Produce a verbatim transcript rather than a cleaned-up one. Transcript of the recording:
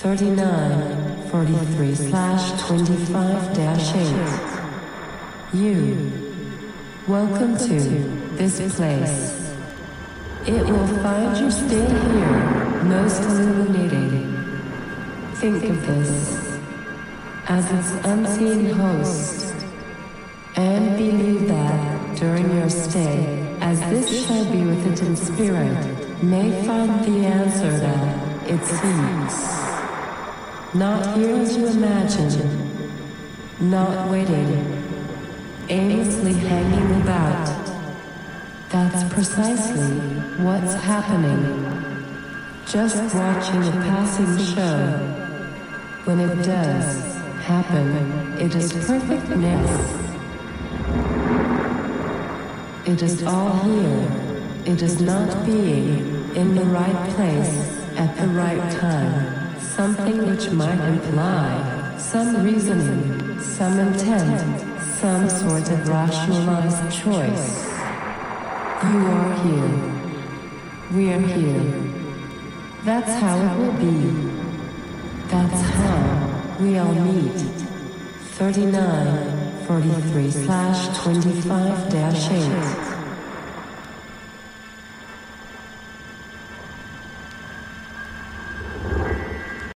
thirty-nine forty-three slash twenty-five dash eight. You. Welcome to this place. It will find you stay here, most illuminating. Think of this as its unseen host, and believe that during your stay, as this shall be with it in spirit, may find the answer that it seeks. Not here as you imagine, not waiting, aimlessly hanging about. That's precisely what's happening. Just watching a passing show. When it does happen, it is perfect mix. It is all here. It is not being in the right place at the right time. Something which might imply some reasoning, some intent, some sort of rationalized choice. You are here. We are here. That's how it will be. That's how we all meet. thirty-nine forty-three slash twenty-five dash eight.